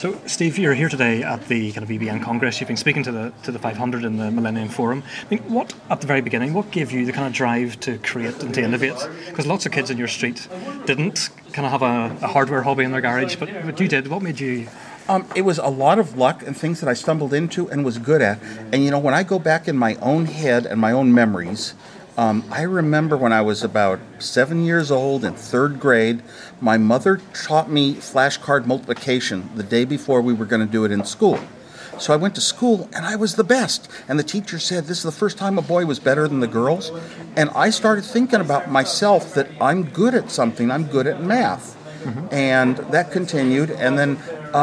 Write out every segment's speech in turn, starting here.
So, Steve, you're here today at the kind of EBN Congress. You've been speaking to the 500 in the Millennium Forum. I mean, what at the very beginning, what gave you the kind of drive to create and to innovate? Because lots of kids in your street didn't kind of have a hardware hobby in their garage, but you did. What made you? It was a lot of luck and things that I stumbled into and was good at. And when I go back in my own head and my own memories, I remember when I was about 7 years old in third grade, my mother taught me flashcard multiplication the day before we were going to do it in school. So I went to school and I was the best. And the teacher said, this is the first time a boy was better than the girls. And I started thinking about myself that I'm good at something. I'm good at math. Mm-hmm. And that continued. And then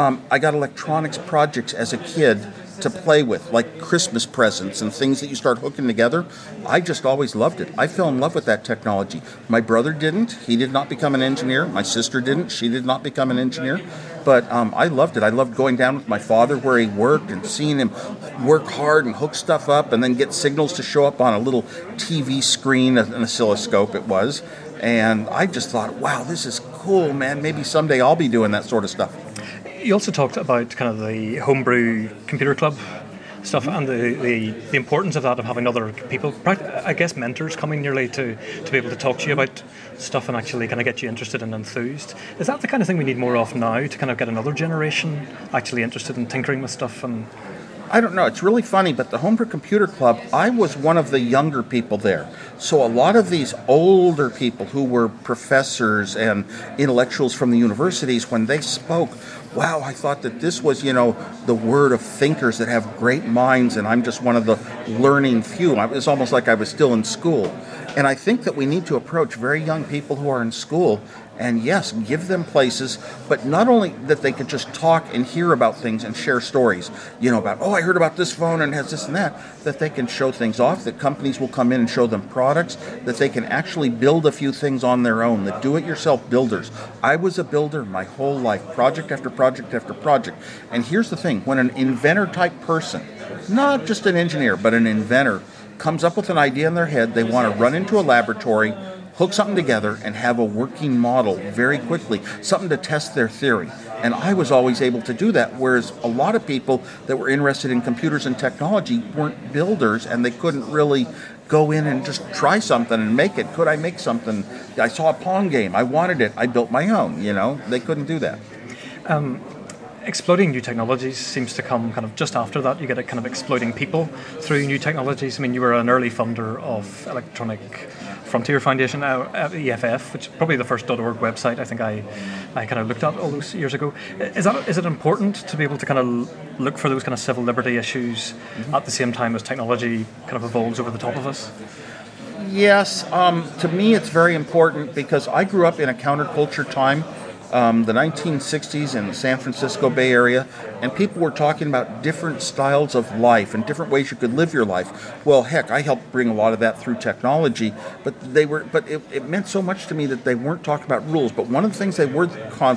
I got electronics projects as a kid to play with, like Christmas presents and things that you start hooking together. I just always loved it. I fell in love with that technology. My brother didn't. He did not become an engineer. My sister didn't. She did not become an engineer. But I loved it. I loved going down with my father where he worked and seeing him work hard and hook stuff up and then get signals to show up on a little TV screen, an oscilloscope it was. And I just thought, wow, this is cool, man. Maybe someday I'll be doing that sort of stuff. You also talked about kind of the homebrew computer club stuff and the importance of that, of having other people, I guess mentors coming nearly to be able to talk to you about stuff and actually kind of get you interested and enthused. Is that the kind of thing we need more of now, to kind of get another generation actually interested in tinkering with stuff? And I don't know. It's really funny, but the Homebrew Computer Club, I was one of the younger people there. So a lot of these older people who were professors and intellectuals from the universities, when they spoke, wow, I thought that this was, the word of thinkers that have great minds, and I'm just one of the learning few. It was almost like I was still in school. And I think that we need to approach very young people who are in school and, yes, give them places, but not only that they could just talk and hear about things and share stories, about, I heard about this phone and it has this and that they can show things off, that companies will come in and show them products, that they can actually build a few things on their own, the do-it-yourself builders. I was a builder my whole life, project after project after project. And here's the thing, when an inventor-type person, not just an engineer, but an inventor, comes up with an idea in their head, they want to run into a laboratory, hook something together, and have a working model very quickly, something to test their theory. And I was always able to do that, whereas a lot of people that were interested in computers and technology weren't builders, and they couldn't really go in and just try something and make it. Could I make something? I saw a Pong game. I wanted it. I built my own, They couldn't do that. Exploiting new technologies seems to come kind of just after that. You get a kind of exploiting people through new technologies. I mean, you were an early funder of Electronic Frontier Foundation, EFF, which is probably the first .org website I think I kind of looked at all those years ago. Is it important to be able to kind of look for those kind of civil liberty issues at the same time as technology kind of evolves over the top of us? Yes, to me it's very important because I grew up in a counterculture time, the 1960s in the San Francisco Bay Area, and people were talking about different styles of life and different ways you could live your life. Well, heck, I helped bring a lot of that through technology, but it meant so much to me that they weren't talking about rules. But one of the things they were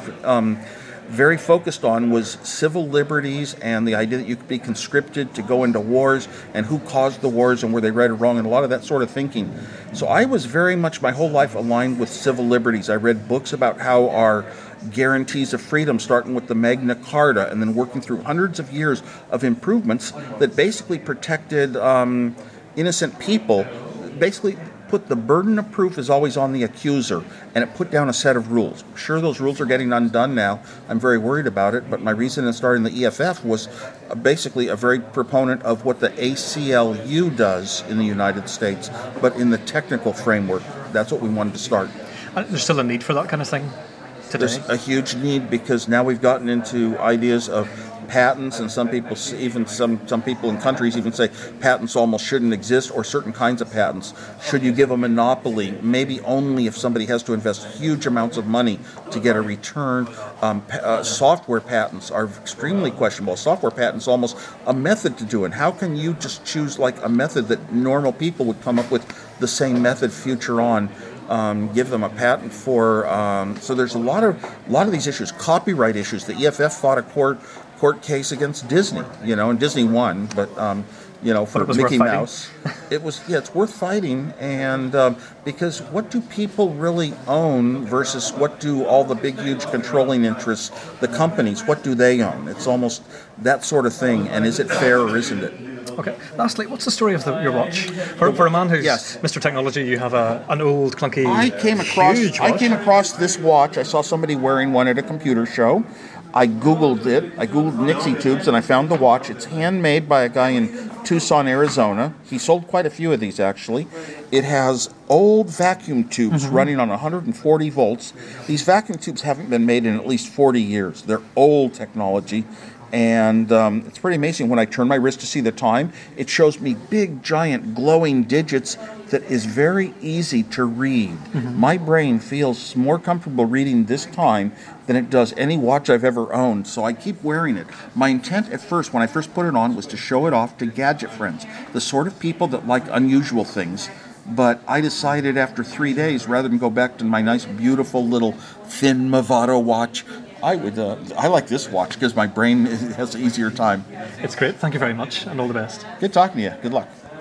very focused on was civil liberties and the idea that you could be conscripted to go into wars and who caused the wars and were they right or wrong and a lot of that sort of thinking. So I was very much my whole life aligned with civil liberties. I read books about how our guarantees of freedom, starting with the Magna Carta and then working through hundreds of years of improvements that basically protected innocent people, basically put the burden of proof is always on the accuser, and it put down a set of rules. Sure, those rules are getting undone now. I'm very worried about it, but my reason in starting the EFF was basically a very proponent of what the ACLU does in the United States, but in the technical framework. That's what we wanted to start. There's still a need for that kind of thing today? There's a huge need because now we've gotten into ideas of patents, and some people, even some people in countries even say patents almost shouldn't exist, or certain kinds of patents. Should you give a monopoly? Maybe only if somebody has to invest huge amounts of money to get a return. Software patents are extremely questionable. Software patents almost a method to do it. How can you just choose like a method that normal people would come up with the same method future on? give them a patent for. So there's a lot of these issues, copyright issues. The EFF fought a court case against Disney, and Disney won, but for Mickey Mouse, it's worth fighting, and because what do people really own versus what do all the big, huge controlling interests, the companies, what do they own? It's almost that sort of thing, and is it fair or isn't it? Okay. Lastly, what's the story of your watch? For a man who's Mr. Technology, you have an old, clunky, huge watch. I came across this watch. I saw somebody wearing one at a computer show. I Googled it. I Googled Nixie tubes, and I found the watch. It's handmade by a guy in Tucson, Arizona. He sold quite a few of these, actually. It has old vacuum tubes running on 140 volts. These vacuum tubes haven't been made in at least 40 years. They're old technology. And it's pretty amazing. When I turn my wrist to see the time, it shows me big, giant, glowing digits that is very easy to read. My brain feels more comfortable reading this time than it does any watch I've ever owned, so I keep wearing it. My intent at first, when I first put it on, was to show it off to gadget friends, the sort of people that like unusual things. But I decided after 3 days, rather than go back to my nice, beautiful little thin Movado watch, I like this watch because my brain has an easier time. It's great. Thank you very much, and all the best. Good talking to you. Good luck.